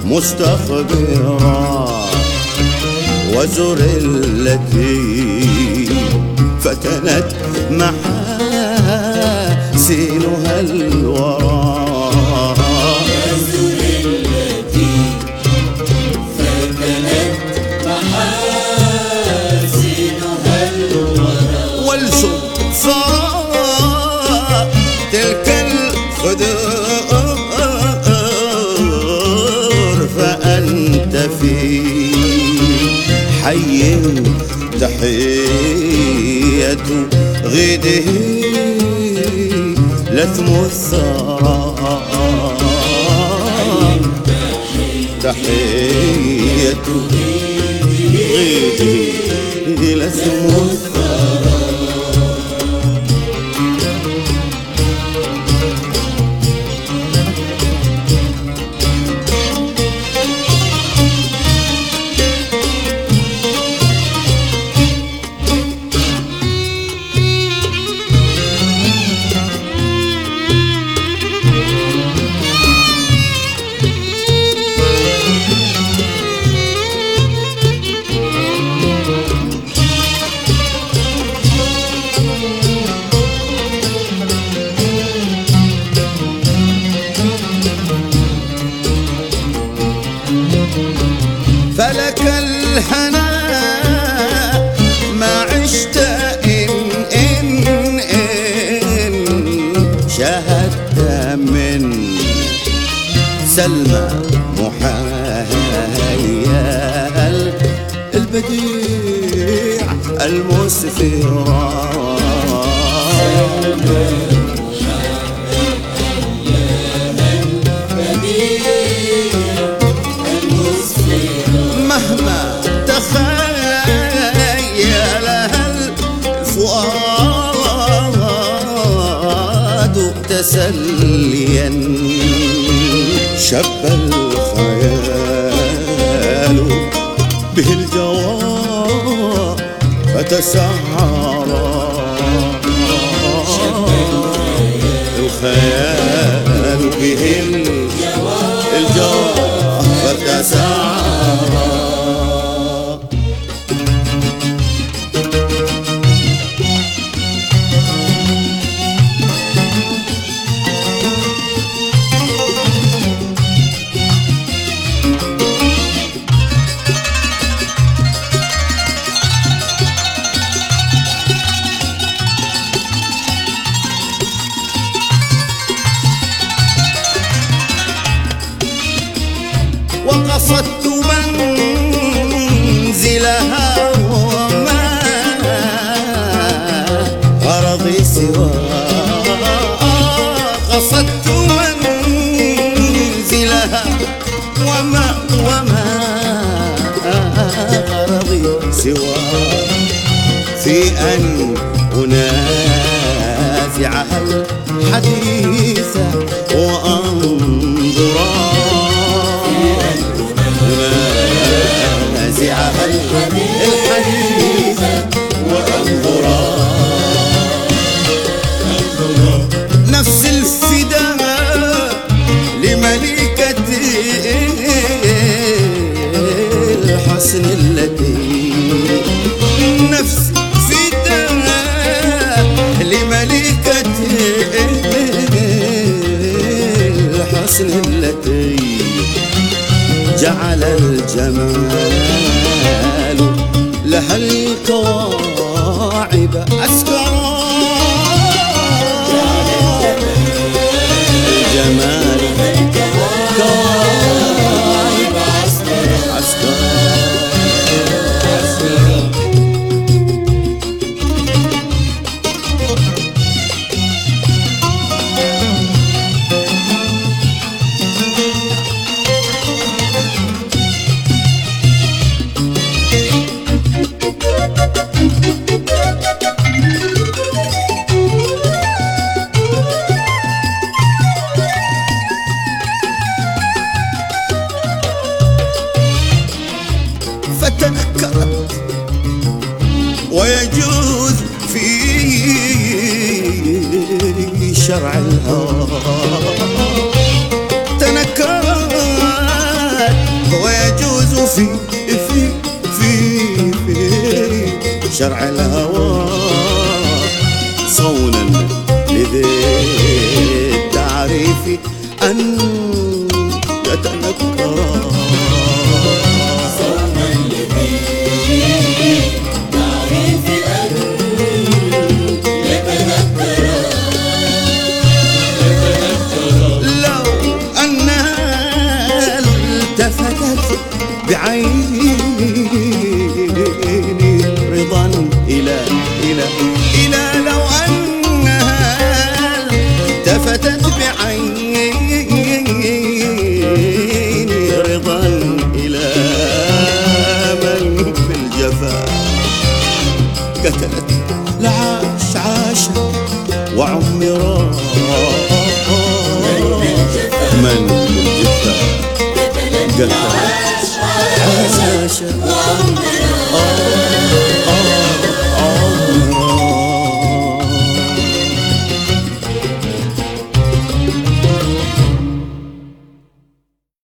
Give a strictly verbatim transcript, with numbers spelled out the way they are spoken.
مستخبرا وزر التي فتنت محاسنها الورى وزر التي فتنت محاسنها الورى والسم ثرى تلك الخدور فأنت في حي تحية غيده لثم الثرى تحية غيده لثم الثرى. فلك الهنا ما عشت إن إن إن شاهدت من سلمى محايا البديع المسفرا مهما تخيلها الفؤاد تسليا شب الخيال به الجوى فتسعرا الخيال به الجوى فتسعرا. وقصدت منزلها وما غرضي سواها قصدت منزلها وما وما غرضي سواها في أن أنازعها الحديث وأنظرا نازعها الحديث وأنظرا نفس الفداء لملكة الحسن التي نفس فداء لملكة الحسن التي جعل الجمال لها الكواعب أسكرا الجمال كواعب أسكرا. Thank you. في في في في شرع الهوى صونا لذي التعريف أن يتنكر صوما لذي تعريف أن يتنكر لو أنها التفتت بعيني رضا إلى إلى إلى لو أنها التفتت بعيني رضا إلى من في الجفا قتلت لعاش عاش وعمرا من في الجفا قتلت